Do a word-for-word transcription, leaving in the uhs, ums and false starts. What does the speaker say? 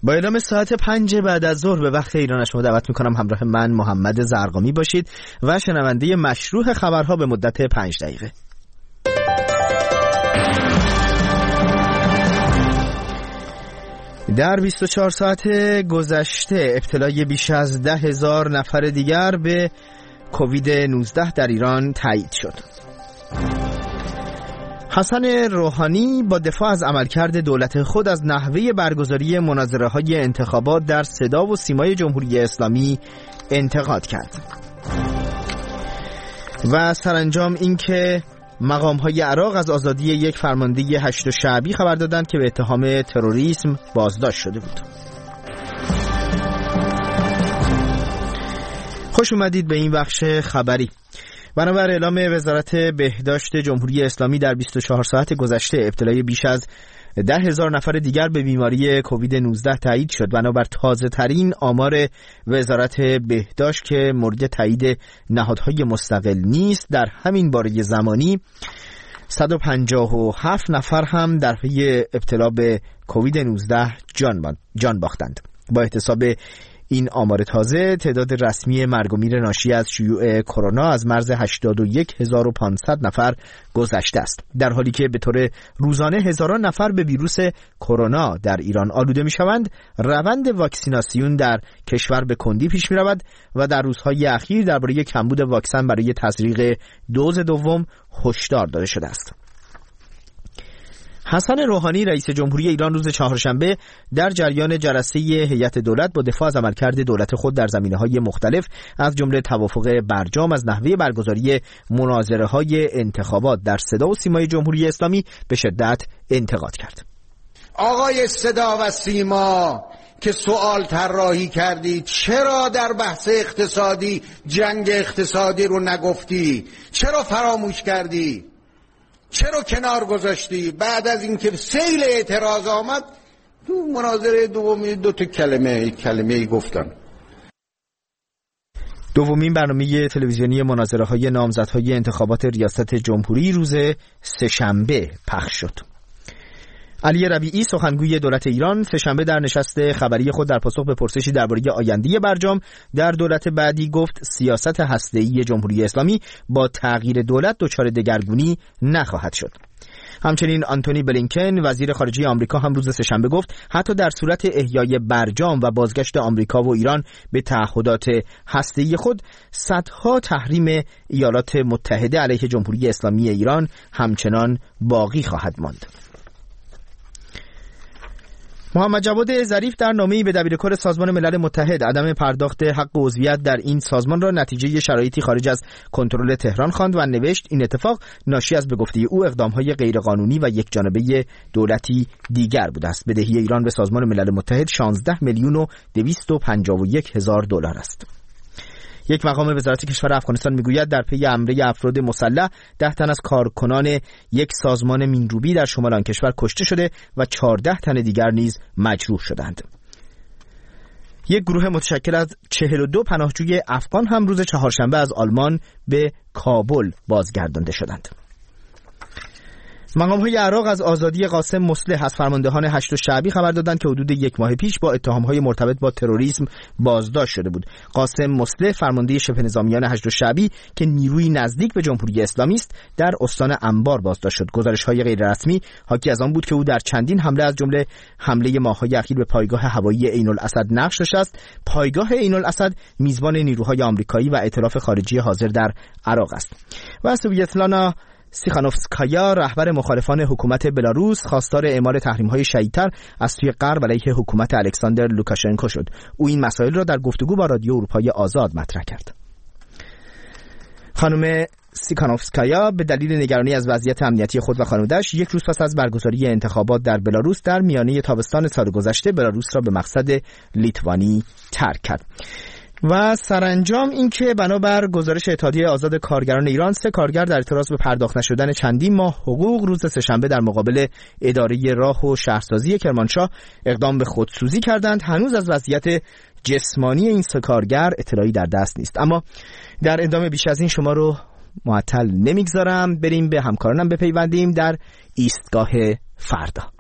با اعلام ساعت پنج بعد از ظهر به وقت ایران شما دعوت میکنم همراه من محمد زرقامی باشید و شنونده مشروح خبرها به مدت پنج دقیقه. در بیست و چهار ساعت گذشته ابتلای بیش از ده هزار نفر دیگر به کووید نوزده در ایران تایید شد. حسن روحانی با دفاع از عملکرد دولت خود از نحوه برگزاری مناظره‌های انتخابات در صدا و سیمای جمهوری اسلامی انتقاد کرد. و سرانجام اینکه مقام‌های عراق از آزادی یک فرمانده هشت شعبی خبر دادند که به اتهام تروریسم بازداشت شده بود. خوش اومدید به این بخش خبری. بنابر اعلام وزارت بهداشت جمهوری اسلامی در بیست و چهار ساعت گذشته ابتلای بیش از ده هزار نفر دیگر به بیماری کووید نوزده تایید شد. بنابر تازه ترین آمار وزارت بهداشت که مورد تایید نهادهای مستقل نیست، در همین باره زمانی صد و پنجاه و هفت نفر هم در پی ابتلا به کووید نوزده جان جان باختند. با احتساب این آمار تازه تعداد رسمی مرگ و میر ناشی از شیوع کرونا از مرز هشتاد و یک هزار و پانصد نفر گذشته است، در حالی که به طور روزانه هزاران نفر به ویروس کرونا در ایران آلوده می‌شوند. روند واکسیناسیون در کشور به کندی پیش می‌رود و در روزهای اخیر درباره کمبود واکسن برای تزریق دوز دوم هشدار داده شده است. حسن روحانی رئیس جمهوری ایران روز چهارشنبه در جریان جلسه هیئت دولت با دفاع از عملکرد دولت خود در زمینه‌های مختلف از جمله توافق برجام از نحوه برگزاری مناظره‌های انتخابات در صدا و سیمای جمهوری اسلامی به شدت انتقاد کرد. آقای صدا و سیما که سوال طراحی کردی، چرا در بحث اقتصادی جنگ اقتصادی رو نگفتی؟ چرا فراموش کردی؟ چرا کنار گذاشتی؟ بعد از اینکه سیل اعتراض آمد تو مناظره دومی دو تا کلمه کلمه گفتن. دومین برنامه تلویزیونی مناظره‌های نامزدهای انتخابات ریاست جمهوری روز سه‌شنبه پخش شد. علی ربیعی سخنگوی دولت ایران سه‌شنبه در نشست خبری خود در پاسخ به پرسشی درباره آینده برجام در دولت بعدی گفت سیاست هسته‌ای جمهوری اسلامی با تغییر دولت دچار دگرگونی نخواهد شد. همچنین آنتونی بلینکن وزیر خارجه آمریکا هم روز سه‌شنبه گفت حتی در صورت احیای برجام و بازگشت آمریکا و ایران به تعهدات هسته‌ای خود، صدها تحریم ایالات متحده علیه جمهوری اسلامی ایران همچنان باقی خواهد ماند. محمد جواد ظریف در نامه‌ای به دبیرکل سازمان ملل متحد عدم پرداخت حق عضویت در این سازمان را نتیجه شرایطی خارج از کنترل تهران خواند و نوشت این اتفاق ناشی از به گفته او اقدام‌های غیرقانونی و یکجانبه دولتی دیگر بوده است. بدهی ایران به سازمان ملل متحد شانزده میلیون و دویست و پنجاه و یک هزار دلار است. یک مقام وزارت کشور افغانستان میگوید در پی حمله افراد مسلح ده تن از کارکنان یک سازمان مینروبی در شمال آن کشور کشته شده و چهارده تن دیگر نیز مجروح شدند. یک گروه متشکل از چهل و دو پناهجوی افغان هم روز چهارشنبه از آلمان به کابل بازگردانده شدند. مقام‌های عراق از آزادی قاسم مصلح از فرماندهان هشت شعبی خبر دادند که حدود یک ماه پیش با اتهام‌های مرتبط با تروریسم بازداشت شده بود. قاسم مصلح فرمانده شبه نظامیان هشت شعبی که نیروی نزدیک به جمهوری اسلامی است در استان انبار بازداشت شد. گزارش‌های غیررسمی حاکی از آن بود که او در چندین حمله از جمله حمله ماه‌های اخیر به پایگاه هوایی عین الاسد نقش داشته است. پایگاه عین الاسد میزبان نیروهای آمریکایی و ائتلاف خارجی حاضر در عراق است. و سویتلانا سیخانوفسکایا رهبر مخالفان حکومت بلاروس خواستار اعمال تحریم‌های شدیدتر از سوی غرب علیه حکومت الکساندر لوکاشنکو شد. او این مسائل را در گفتگو با رادیو اروپای آزاد مطرح کرد. خانم سیخانوفسکایا به دلیل نگرانی از وضعیت امنیتی خود و خانواده‌اش یک روز پس از برگزاری انتخابات در بلاروس در میانه تابستان سال گذشته بلاروس را به مقصد لیتوانی ترک کرد. و سرانجام اینکه بنابر گزارش اتحادیه آزاد کارگران ایران سه کارگر در اعتراض به پرداخت نشدن چندین ماه حقوق روز سه‌شنبه در مقابل اداره راه و شهرسازی کرمانشاه اقدام به خودسوزی کردند. هنوز از وضعیت جسمانی این سه کارگر اطلاعی در دست نیست، اما در ادامه بیش از این شما رو معطل نمیگذارم، بریم به همکارانم بپیوندیم در ایستگاه فردا.